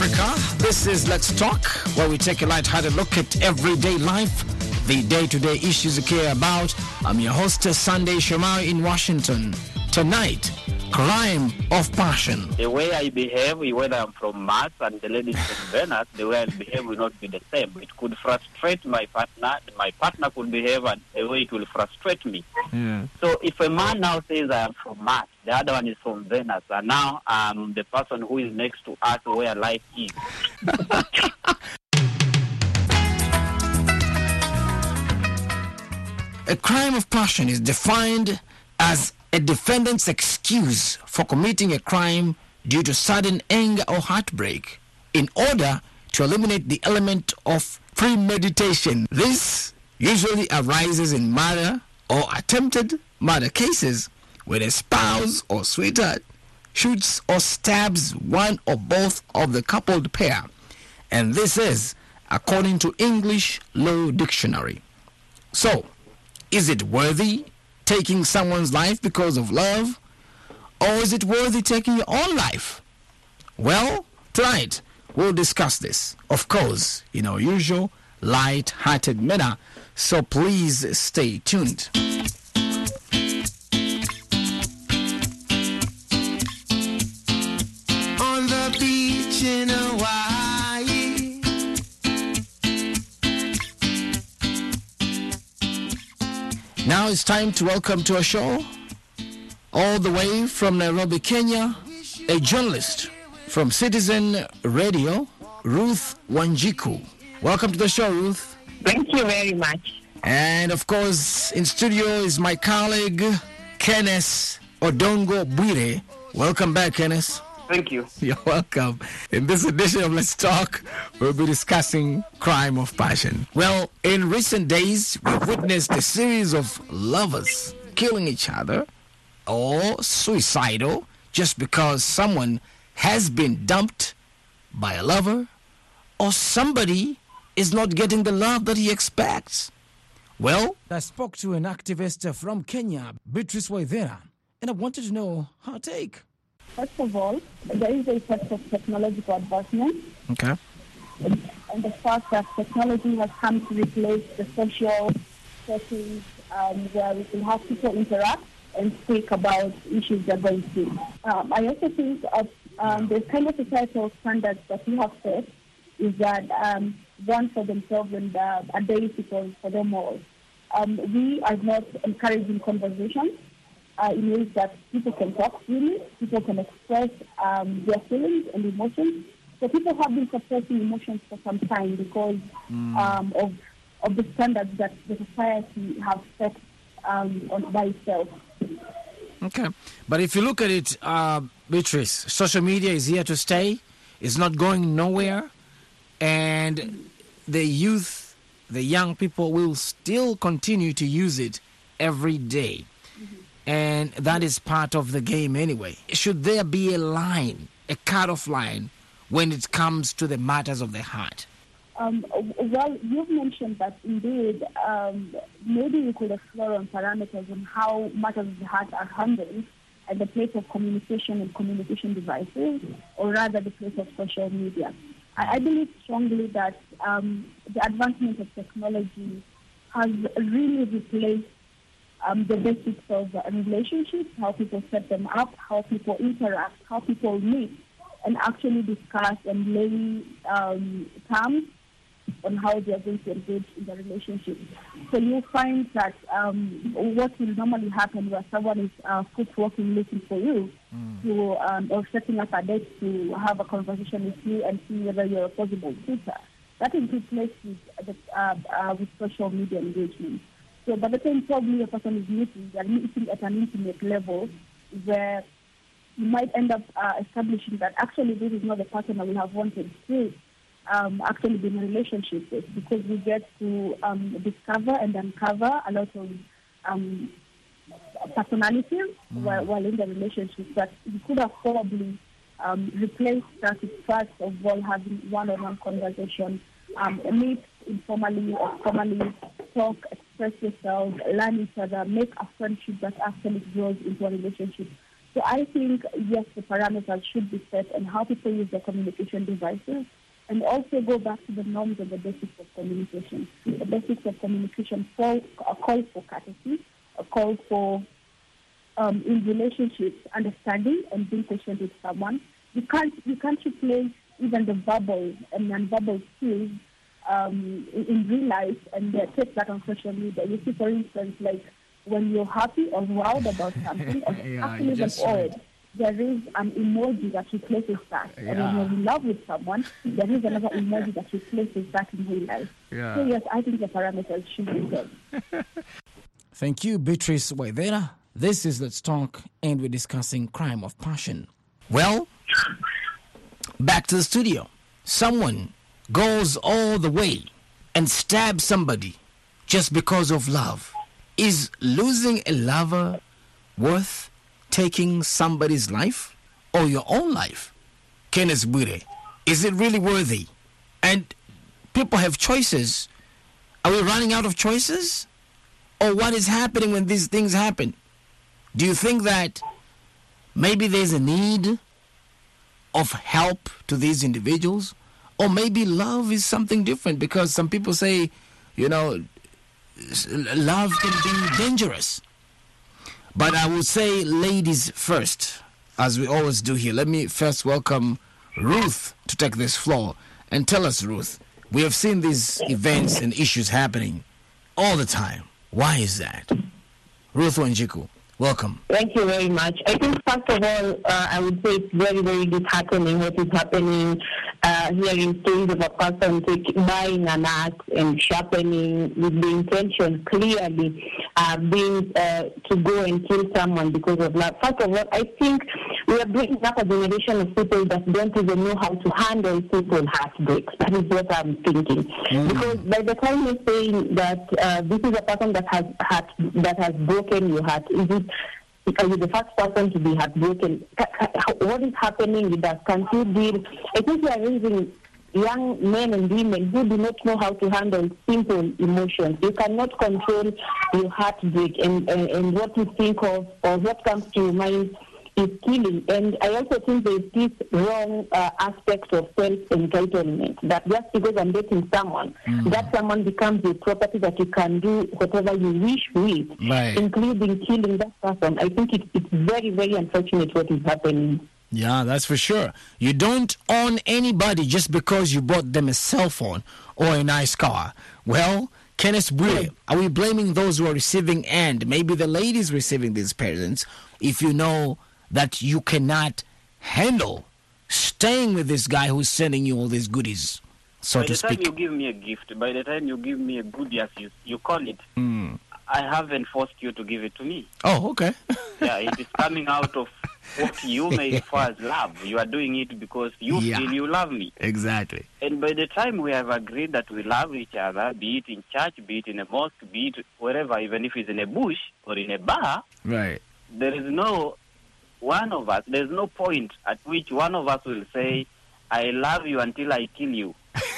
Africa. This is Let's Talk, where we take a light-hearted look at everyday life, the day-to-day issues you care about. I'm your host, Sunday Shomari in Washington. Tonight, crime of passion. The way I behave, whether I'm from Mars and the lady from Venus, the way I behave will not be the same. It could frustrate my partner. My partner could behave and the way it will frustrate me. Yeah. So if a man now says I am from Mars, the other one is from Venus, and now I'm the person who is next to Earth where life is. A crime of passion is defined as a defendant's excuse for committing a crime due to sudden anger or heartbreak in order to eliminate the element of premeditation. This usually arises in murder or attempted murder cases where a spouse or sweetheart shoots or stabs one or both of the coupled pair. And this is according to English Law Dictionary. So, is it worthy taking someone's life because of love? Or is it worthy taking your own life? Well, tonight we'll discuss this. Of course, in our usual light-hearted manner. So please stay tuned. On the beach in Hawaii, Now it's time to welcome to our show, all the way from Nairobi, Kenya, a journalist from Citizen Radio, Ruth Wanjiku. Welcome to the show, Ruth. Thank you very much. And of course, in studio is my colleague, Kenneth Odongo Bwire. Welcome back, Kenneth. Thank you. You're welcome. In this edition of Let's Talk, we'll be discussing crime of passion. Well, in recent days, we've witnessed a series of lovers killing each other or suicidal just because someone has been dumped by a lover or somebody is not getting the love that he expects. Well, I spoke to an activist from Kenya, Beatrice Waithera, and I wanted to know her take. First of all, there is a effect of technological advancement, Okay. and the fact that technology has come to replace the social settings where we can have people interact and speak about issues they're going through. I also think the kind of societal standards that we have set is that one for themselves and a basic for them all. We are not encouraging conversations in ways that people can talk freely, people can express their feelings and emotions. So people have been suppressing emotions for some time because of the standards that the society have set on by itself. Okay. But if you look at it, Beatrice, social media is here to stay. It's not going nowhere. And the youth, the young people will still continue to use it every day. And that is part of the game anyway. Should there be a line, a cut-off line, when it comes to the matters of the heart? Well, you've mentioned that indeed, maybe we could explore on parameters on how matters of the heart are handled at the place of communication and communication devices, or rather the place of social media. I believe strongly that the advancement of technology has really replaced the basics of relationships, how people set them up, how people interact, how people meet, and actually discuss and lay terms on how they are going to engage in the relationship. So you find that what will normally happen where someone is foot-walking looking for you to, or setting up a date to have a conversation with you and see whether you're a possible suitor, that is replaced with social media engagement. So by the time probably a person is meeting, they are meeting at an intimate level where you might end up establishing that actually this is not the person I would have wanted to actually be in a relationship with, because we get to discover and uncover a lot of personalities while in the relationship that we could have probably replaced that with first of all having one-on-one conversation, meet informally or formally, talk, express yourself, learn each other, make a friendship that actually grows into a relationship. So I think, yes, the parameters should be set and how people use their communication devices, and also go back to the norms and the basics of communication. The basics of communication call for courtesy, a call for, in relationships, understanding and being patient with someone. You can't replace even the verbal and non-verbal skills in real life and take that on social media. You see, for instance, like when you're happy or wowed about something, or actually even awed, there is an emoji that replaces that. And when you're in love with someone, there is another emoji that replaces that in real life. So yes, I think the parameters should be set. Thank you, Beatrice Waithera. This is Let's Talk, and we're discussing crime of passion. Well, back to the studio. Someone goes all the way and stabs somebody just because of love. Is losing a lover worth taking somebody's life or your own life? Kenneth Bwire, is it really worthy? And people have choices. Are we running out of choices? Or what is happening when these things happen? Do you think that maybe there's a need of help to these individuals? Or maybe love is something different, because some people say, love can be dangerous. But I would say ladies first, as we always do here. Let me first welcome Ruth to take this floor. And tell us, Ruth, we have seen these events and issues happening all the time. Why is that? Ruth Wanjiku, welcome. Thank you very much. I think, first of all, I would say it's very, very disheartening what is happening here in stories of a person buying an axe and sharpening with the intention clearly being to go and kill someone because of love. First of all, I think we are bringing up a generation of people that don't even know how to handle simple heartbreaks. That is what I'm thinking. Because by the time you're saying that this is a person that has broken your heart, are you the first person to be heartbroken? What is happening with us? Can't you deal? I think we are raising young men and women who do not know how to handle simple emotions. You cannot control your heartbreak, and what you think of or what comes to your mind is killing. And I also think there is this wrong aspect of self-entitlement, that just because I'm dating someone, that someone becomes your property, that you can do whatever you wish with, including killing that person. I think it's very, very unfortunate what is happening. Yeah, that's for sure. You don't own anybody just because you bought them a cell phone or a nice car. Well, Kenneth Bwire, are we blaming those who are receiving end, maybe the ladies receiving these presents, if you know that you cannot handle staying with this guy who's sending you all these goodies, so to speak? By the time you give me a gift, by the time you give me a goodie, as you call it, I haven't forced you to give it to me. Oh, okay. Yeah, it is coming out of what you may refer as love. You are doing it because you feel you love me. Exactly. And by the time we have agreed that we love each other, be it in church, be it in a mosque, be it wherever, even if it's in a bush or in a bar, right, there is no there's no point at which one of us will say, I love you until I kill you.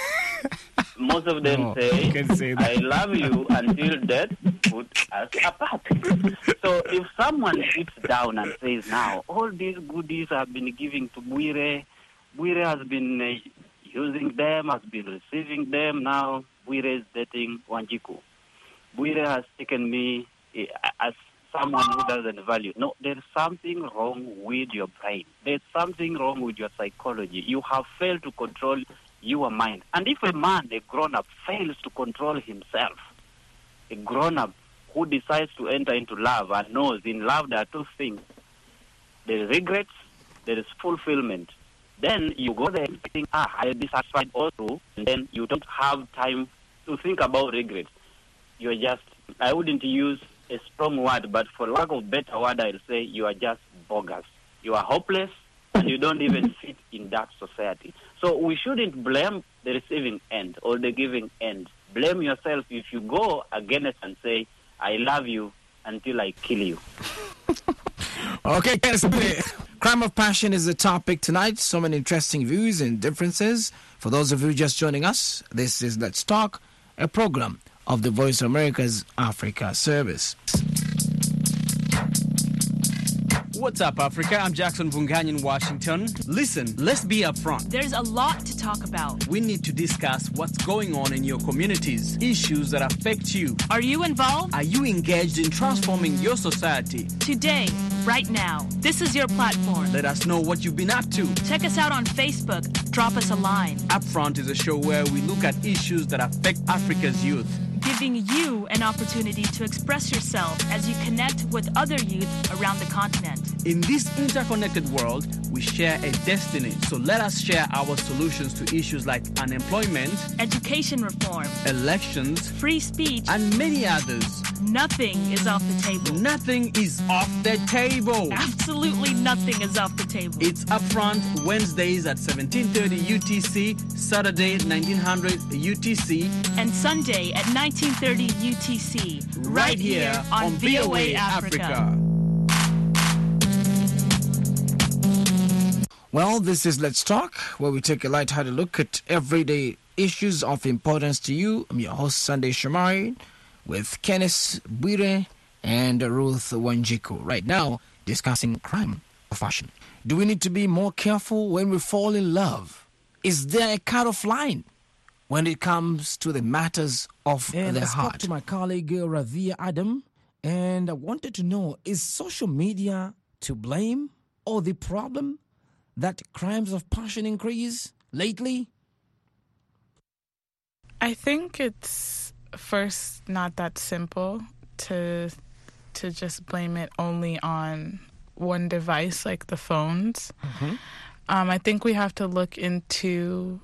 Most of them say I love you until death put us apart. So if someone sits down and says, now, all these goodies I've been giving to Bwire has been using them, has been receiving them, now Bwire is dating Wanjiku. Bwire has taken me as someone who doesn't value. No, there's something wrong with your brain. There's something wrong with your psychology. You have failed to control your mind. And if a man, a grown-up, fails to control himself, a grown-up who decides to enter into love and knows in love there are two things. There is regrets, there is fulfillment. Then you go there and think, I'll be satisfied also, and then you don't have time to think about regrets. You're just, I wouldn't use a strong word, but for lack of better word, I'll say you are just bogus. You are hopeless, and you don't even fit in that society. So we shouldn't blame the receiving end or the giving end. Blame yourself if you go against and say, I love you until I kill you. Okay, crime of passion is the topic tonight. So many interesting views and differences. For those of you just joining us, this is Let's Talk, a program of the Voice of America's Africa Service. What's up, Africa? I'm Jackson Vungany in Washington. Listen, let's be upfront. There's a lot to talk about. We need to discuss what's going on in your communities, issues that affect you. Are you involved? Are you engaged in transforming your society? Today, right now, this is your platform. Let us know what you've been up to. Check us out on Facebook. Drop us a line. Upfront is a show where we look at issues that affect Africa's youth, giving you an opportunity to express yourself as you connect with other youth around the continent. In this interconnected world, we share a destiny. So let us share our solutions to issues like unemployment, education reform, elections, free speech, and many others. Nothing is off the table. Nothing is off the table. Absolutely nothing is off the table. It's Upfront Wednesdays at 17:30 UTC, Saturday 1900 UTC, and Sunday at 19:30 UTC. Right here on VOA Africa. Well, this is Let's Talk, where we take a light-hearted look at everyday issues of importance to you. I'm your host, Sunday Shamari, with Kenneth Bwire and Ruth Wanjiku. Right now, discussing crime of passion. Do we need to be more careful when we fall in love? Is there a cut-off line when it comes to the matters of the heart? I spoke to my colleague, Ravia Adam, and I wanted to know, is social media to blame or the problem that crimes of passion increase lately? I think it's first not that simple to just blame it only on one device like the phones. Mm-hmm. I think we have to look into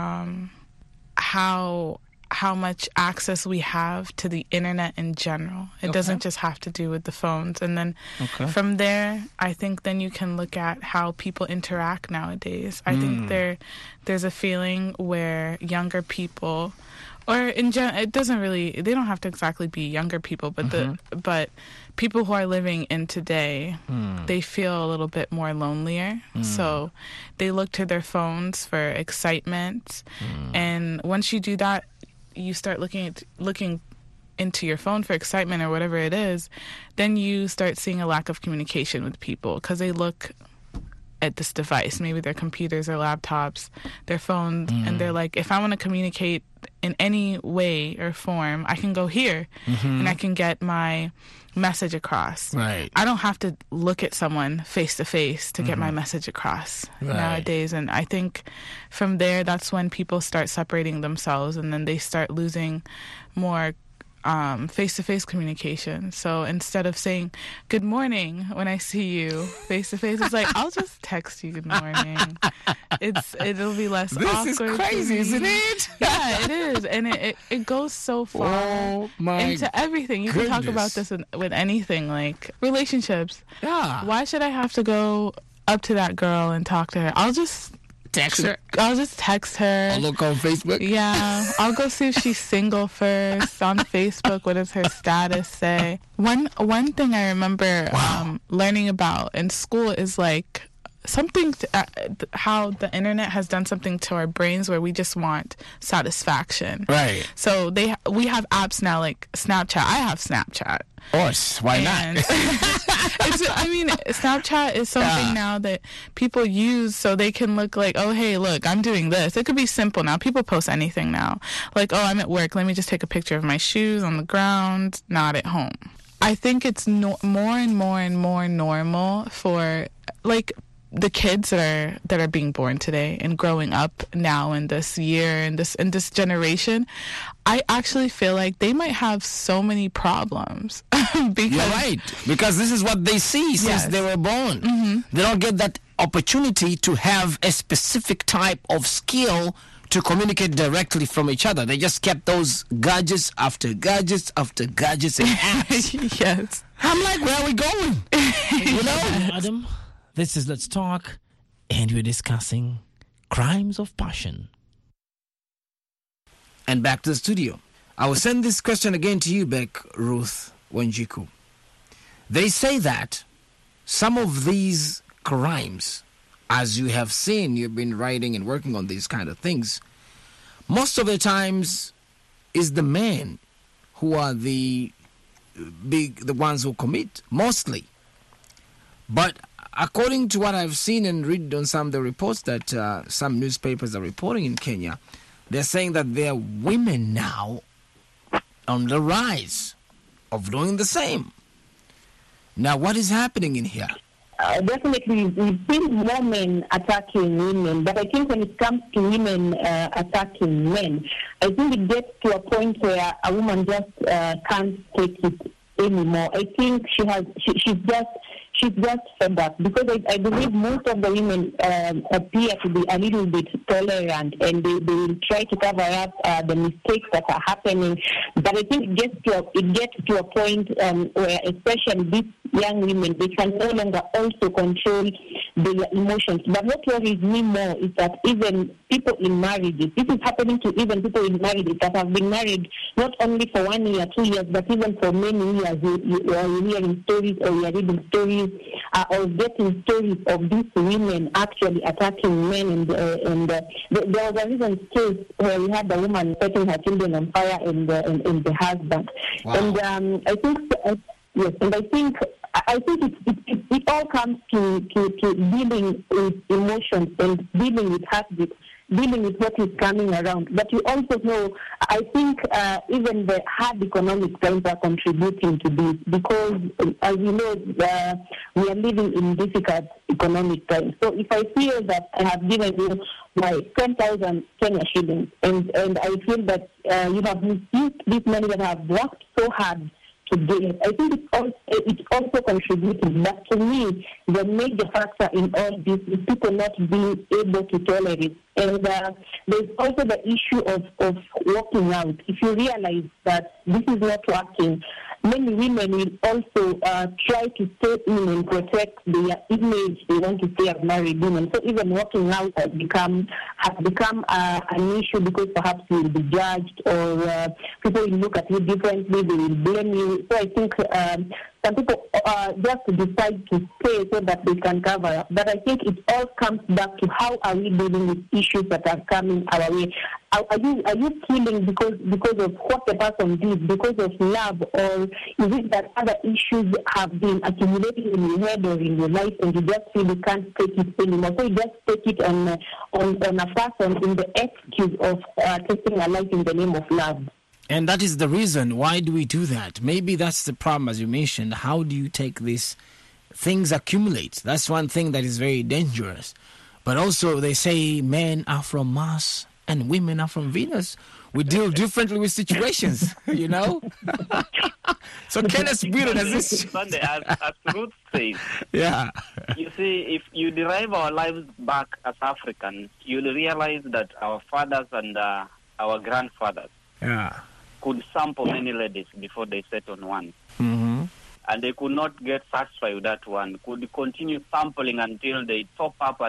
how much access we have to the internet in general. It doesn't just have to do with the phones. And then from there, I think then you can look at how people interact nowadays. I think there's a feeling where younger people, or in general, it doesn't really, they don't have to exactly be younger people, but but people who are living in today, they feel a little bit more lonelier. So they look to their phones for excitement. And once you do that, you start looking into your phone for excitement or whatever it is, then you start seeing a lack of communication with people because they look at this device, maybe their computers or laptops, their phones, and they're like, if I want to communicate in any way or form, I can go here and I can get my message across. Right. I don't have to look at someone face to face to get my message across nowadays. And I think from there, that's when people start separating themselves and then they start losing more face-to-face communication. So instead of saying good morning when I see you face-to-face, it's like, I'll just text you good morning. It'll be less awkward. This is crazy, isn't it? Yeah, it is. And it goes so far into everything. You can talk about this with anything, like relationships. Yeah. Why should I have to go up to that girl and talk to her? I'll just text her. I'll just text her. I'll look on Facebook. Yeah. I'll go see if she's single first on Facebook. What does her status say? One thing I remember learning about in school is like something how the internet has done something to our brains where we just want satisfaction. Right. So we have apps now like Snapchat. I have Snapchat. Of course. Why not? Snapchat is something now that people use so they can look like, oh, hey, look, I'm doing this. It could be simple now. People post anything now. Like, oh, I'm at work. Let me just take a picture of my shoes on the ground, not at home. I think it's more and more and more normal for, like, the kids that are being born today and growing up now in this year and this generation, I actually feel like they might have so many problems. Because, you're right, because this is what they see since they were born. They don't get that opportunity to have a specific type of skill to communicate directly from each other. They just kept those gadgets after gadgets after gadgets and apps. Yes. I'm like, where are we going? You know, Adam? This is Let's Talk, and we're discussing crimes of passion. And back to the studio. I will send this question again to you, Beck, Ruth Wanjiku. They say that some of these crimes, as you have seen, you've been writing and working on these kind of things, most of the times is the men who are the ones who commit, mostly. But according to what I've seen and read on some of the reports that some newspapers are reporting in Kenya, they're saying that there are women now on the rise of doing the same. Now, what is happening in here? Definitely, we've seen more men attacking women, but I think when it comes to women attacking men, I think it gets to a point where a woman just can't take it anymore. I think she's just fed up, because I believe most of the women appear to be a little bit tolerant, and they will try to cover up the mistakes that are happening. But I think it gets to a point where, especially these young women, they can no longer also control their emotions. But what worries me more is that even people in marriages, this is happening to even people in marriages that have been married not only for 1 year, 2 years, but even for many years. You are hearing stories, or you are reading stories, or getting stories of these women actually attacking men. And there was a recent case where we had a woman setting her children on fire and the husband. Wow. And I think yes, and I think it all comes to dealing with emotions and dealing with heartbeat, dealing with what is coming around. But you also know, I think even the hard economic times are contributing to this, because, as you know, we are living in difficult economic times. So if I feel that I have given you my 10,000 Kenya shillings, and I feel that you have misused this money that I have worked so hard to get, I think it's also contributing. But to me, the major factor in all this is people not being able to tolerate. And there's also the issue of walking out. If you realize that this is not working, many women will also try to stay in and protect their image they want to stay as married women. So even walking out has become an issue, because perhaps you will be judged, or people will look at you differently, they will blame you. So I think some people just decide to stay so that they can cover up. But I think it all comes back to how are we dealing with issues that are coming our way. Are you killing because of what the person did, because of love, or is it that other issues have been accumulating in your head or in your life, and you just feel you can't take it anymore? So you just take it on a person in the excuse of taking a life in the name of love. And that is the reason. Why do we do that? Maybe that's the problem, as you mentioned. How do you take this? Things accumulate. That's one thing that is very dangerous. But also, they say men are from Mars and women are from Venus. We deal differently with situations, you know? So Kenneth Bwire, does this... Sunday, as Ruth says, yeah. You see, if you derive our lives back as Africans, you'll realize that our fathers and our grandfathers could sample many ladies before they set on one. Mm-hmm. And they could not get satisfied with that one, could continue sampling until they top up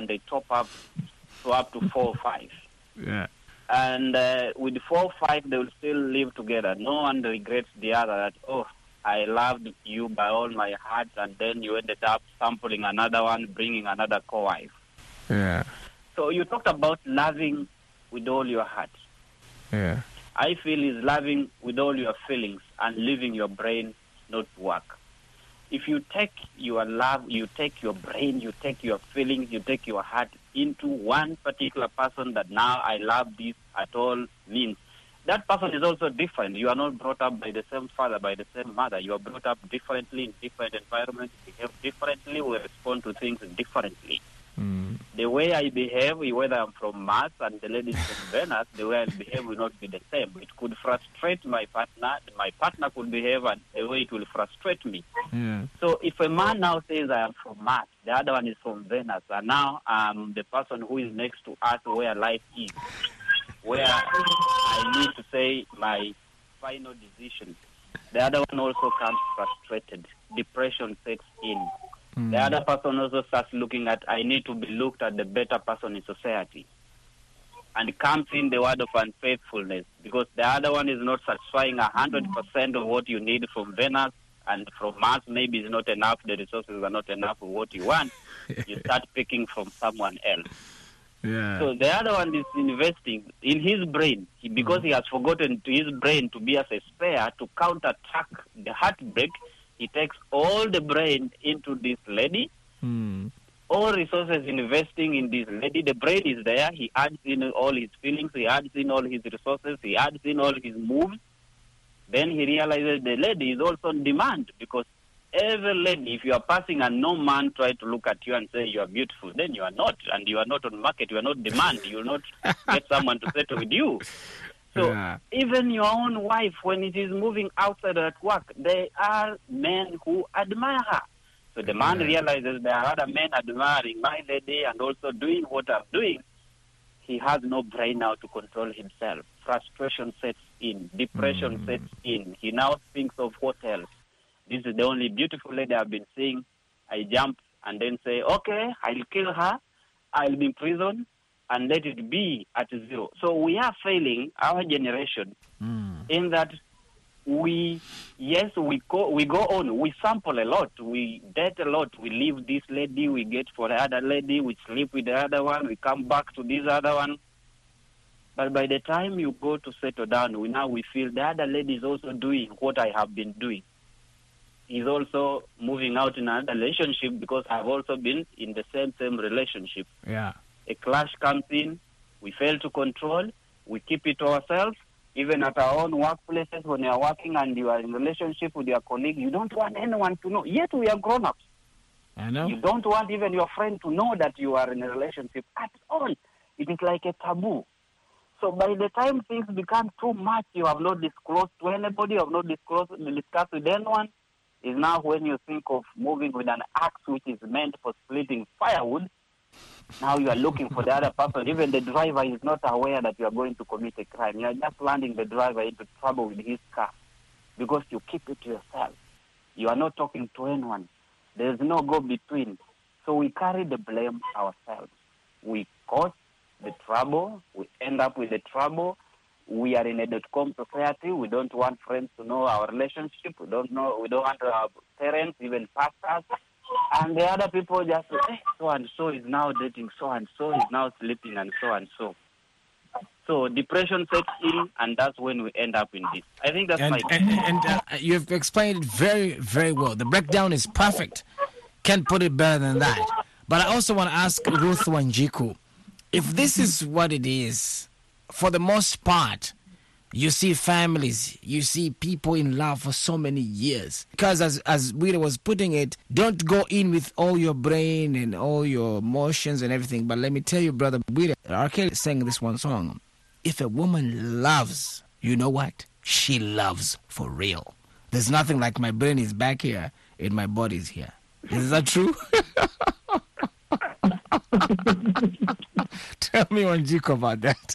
to up to 4 or 5. Yeah. And with 4 or 5, they will still live together. No one regrets the other that, oh, I loved you by all my heart, and then you ended up sampling another one, bringing another co-wife. Yeah. So you talked about loving with all your heart. Yeah. I feel is loving with all your feelings and leaving your brain not work. If you take your love, you take your brain, you take your feelings, you take your heart into one particular person that now I love this at all means, that person is also different. You are not brought up by the same father, by the same mother. You are brought up differently in different environments, behave differently, we respond to things differently. The way I behave, whether I'm from Mars and the lady is from Venus, the way I behave will not be the same. It could frustrate my partner could behave and the way it will frustrate me. Yeah. So if a man now says I am from Mars, the other one is from Venus, and now I'm the person who is next to Earth where life is, where I need to say my final decision, the other one also comes frustrated. Depression sets in. The other person also starts looking at, I need to be looked at the better person in society. And comes in the word of unfaithfulness, because the other one is not satisfying 100% of what you need from Venus, and from Mars maybe is not enough, the resources are not enough of what you want. You start picking from someone else. Yeah. So the other one is investing in his brain, because he has forgotten to his brain to be as a spare to counterattack the heartbreak. He takes all the brain into this lady, All resources investing in this lady. The brain is there. He adds in all his feelings. He adds in all his resources. He adds in all his moves. Then he realizes the lady is also on demand, because every lady, if you are passing and no man try to look at you and say you are beautiful, then you are not, and you are not on market, you are not demand, you will not get someone to settle with you. So even your own wife, when it is moving outside at work, there are men who admire her. So the man realizes there are other men admiring my lady and also doing what I'm doing. He has no brain now to control himself. Frustration sets in. Depression sets in. He now thinks of what else. This is the only beautiful lady I've been seeing. I jump and then say, okay, I'll kill her. I'll be in prison and let it be at zero. So we are failing our generation in that we go on. We sample a lot. We date a lot. We leave this lady. We get for the other lady. We sleep with the other one. We come back to this other one. But by the time you go to settle down, we feel the other lady is also doing what I have been doing. He's also moving out in another relationship because I've also been in the same relationship. Yeah. A clash comes in. We fail to control. We keep it to ourselves. Even at our own workplaces, when you are working and you are in relationship with your colleague, you don't want anyone to know. Yet we are grown-ups. I know. You don't want even your friend to know that you are in a relationship at all. It is like a taboo. So by the time things become too much, you have not disclosed to anybody, you have not discussed with anyone, is now when you think of moving with an axe which is meant for splitting firewood. Now you are looking for the other person. Even the driver is not aware that you are going to commit a crime. You are just landing the driver into trouble with his car because you keep it to yourself. You are not talking to anyone. There is no go-between. So we carry the blame ourselves. We cause the trouble. We end up with the trouble. We are in a .com society. We don't want friends to know our relationship. We don't want our parents, even pastors. And the other people just say, so-and-so is now dating, so-and-so is now sleeping, and so-and-so. So depression sets in, and that's when we end up in this. I think that's my... And you've explained it very, very well. The breakdown is perfect. Can't put it better than that. But I also want to ask Ruth Wanjiku, if this is what it is, for the most part, you see families, you see people in love for so many years. Because as Wira was putting it, don't go in with all your brain and all your emotions and everything. But let me tell you, brother Wira, R. Kelly sang this one song. If a woman loves, you know what? She loves for real. There's nothing like my brain is back here and my body's here. Is that true? Tell me, Wanjiku, about that.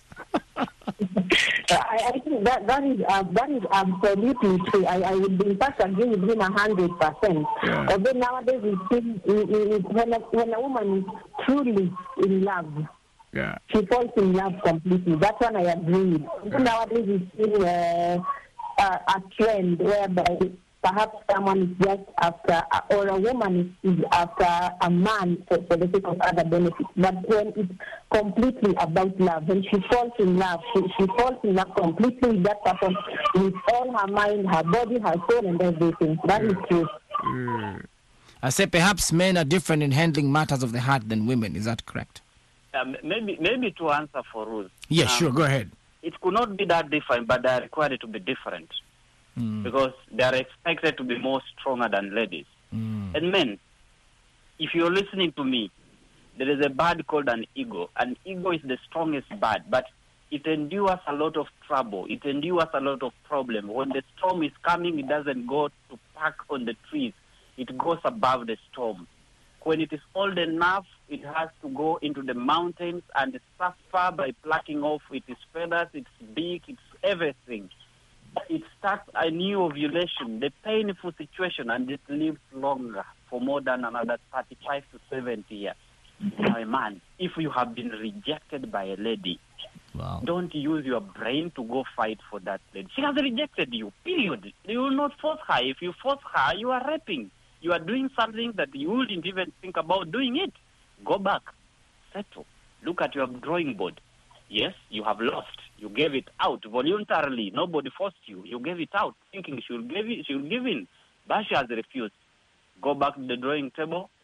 I think that is absolutely true. I would in fact agree with him 100%. Yeah. Although nowadays when a woman is truly in love, yeah, she falls in love completely. That's one I agree with. Yeah. Nowadays we see a trend whereby perhaps someone is just after, or a woman is after a man for the sake of other benefits. But when it's completely about love, when she falls in love, she falls in love completely with that person, with all her mind, her body, her soul, and everything. That is true. I say perhaps men are different in handling matters of the heart than women. Is that correct? Maybe to answer for Ruth. Yeah, sure. Go ahead. It could not be that different, but they are required to be different. Because they are expected to be more stronger than ladies. And men, if you're listening to me, there is a bird called an eagle. An eagle is the strongest bird, but it endures a lot of trouble. It endures a lot of problem. When the storm is coming, it doesn't go to park on the trees. It goes above the storm. When it is old enough, it has to go into the mountains and suffer by plucking off its feathers, its beak, its everything. It starts a new ovulation, the painful situation, and it lives longer for more than another 35 to 70 years. Now, a man, if you have been rejected by a lady, don't use your brain to go fight for that lady. She has rejected you, period. You will not force her. If you force her, you are raping. You are doing something that you wouldn't even think about doing it. Go back, settle, look at your drawing board. Yes, you have lost. You gave it out voluntarily. Nobody forced you. You gave it out, thinking she will give in. But she has refused. Go back to the drawing table.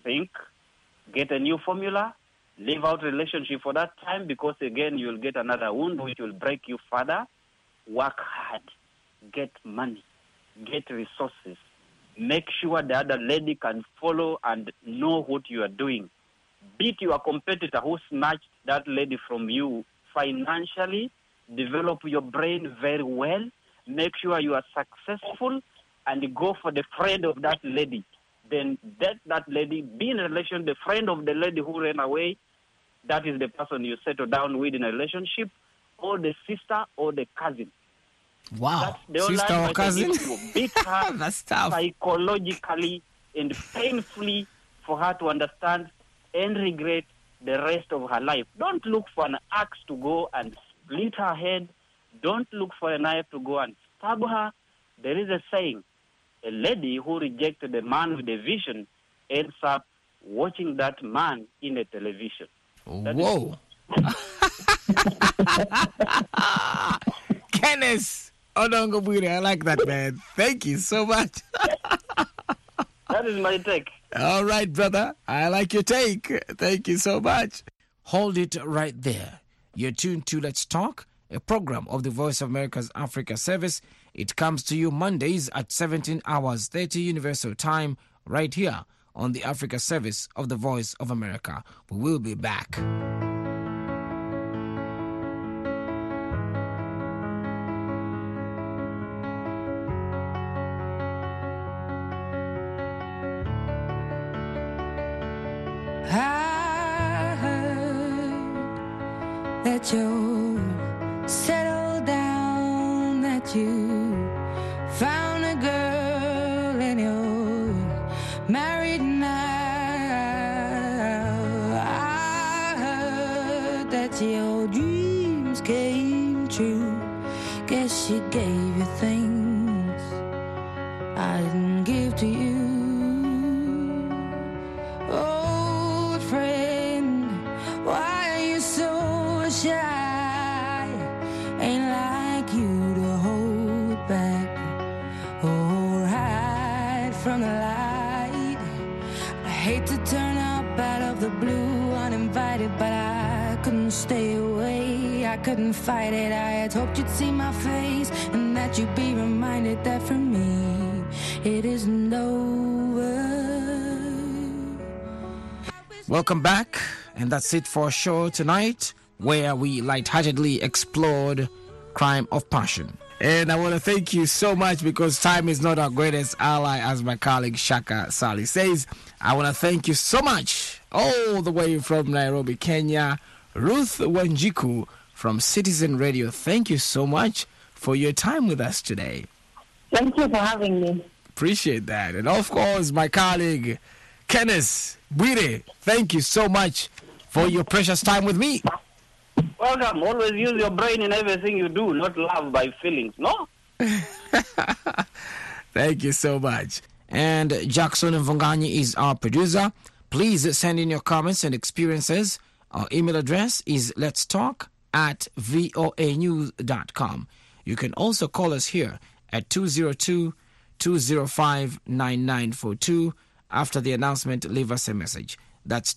think, get a new formula, leave out relationship for that time, because again you'll get another wound which will break you further. Work hard, get money, get resources. Make sure the other lady can follow and know what you are doing. Beat your competitor who snatched that lady from you financially. Develop your brain very well. Make sure you are successful and go for the friend of that lady. Then that lady, be in a relation, the friend of the lady who ran away, that is the person you settle down with in a relationship, or the sister or the cousin. Wow. Sister or cousin? Beat her That's tough. Psychologically and painfully for her to understand and regret the rest of her life. Don't look for an axe to go and split her head. Don't look for a knife to go and stab her. There is a saying, a lady who rejected a man with a vision ends up watching that man in a television. Whoa. Kenneth Odongobwire, I like that, man. Thank you so much. That is my take. All right, brother. I like your take. Thank you so much. Hold it right there. You're tuned to Let's Talk, a program of the Voice of America's Africa Service. It comes to you Mondays at 17 hours 30 Universal Time, right here on the Africa Service of the Voice of America. We will be back. I heard that you settled down, that you found a girl and you're married now. I heard that your dreams came true. Guess she gave you things I didn't give to you. Old friend, why are you so shy? Ain't like you to hold back or hide from the light. I hate to turn up out of the blue uninvited, but I couldn't stay away. I couldn't fight it. I had hoped you'd see my face and that you'd be reminded that for me it isn't over. Welcome back, and that's it for our show tonight, where we lightheartedly explored crime of passion. And I want to thank you so much, because time is not our greatest ally, as my colleague Shaka Sali says. I want to thank you so much, all the way from Nairobi, Kenya, Ruth Wanjiku from Citizen Radio. Thank you so much for your time with us today. Thank you for having me. Appreciate that. And of course, my colleague Kenneth Bwire, thank you so much for your precious time with me. Welcome. Always use your brain in everything you do, not love by feelings, no? Thank you so much. And Jackson Mvunganyi is our producer. Please send in your comments and experiences. Our email address is letstalk@voanews.com. You can also call us here at 202-205-9942. After the announcement, leave us a message. That's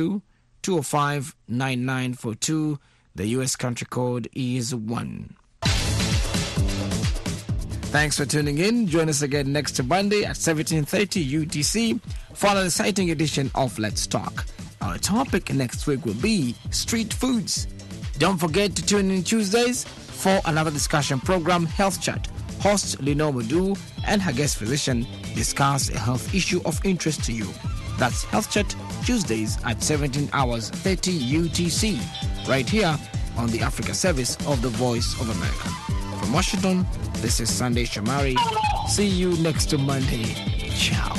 202-205-9942. The U.S. country code is 1. Thanks for tuning in. Join us again next Monday at 17:30 UTC for an exciting edition of Let's Talk. Our topic next week will be street foods. Don't forget to tune in Tuesdays for another discussion program, Health Chat. Host Lino Madu and her guest physician discuss a health issue of interest to you. That's Health Chat, Tuesdays at 17 hours 30 UTC, right here on the Africa Service of the Voice of America. From Washington, this is Sunday Shamari. See you next Monday. Ciao.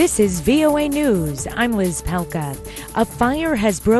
This is VOA News. I'm Liz Pelka. A fire has broken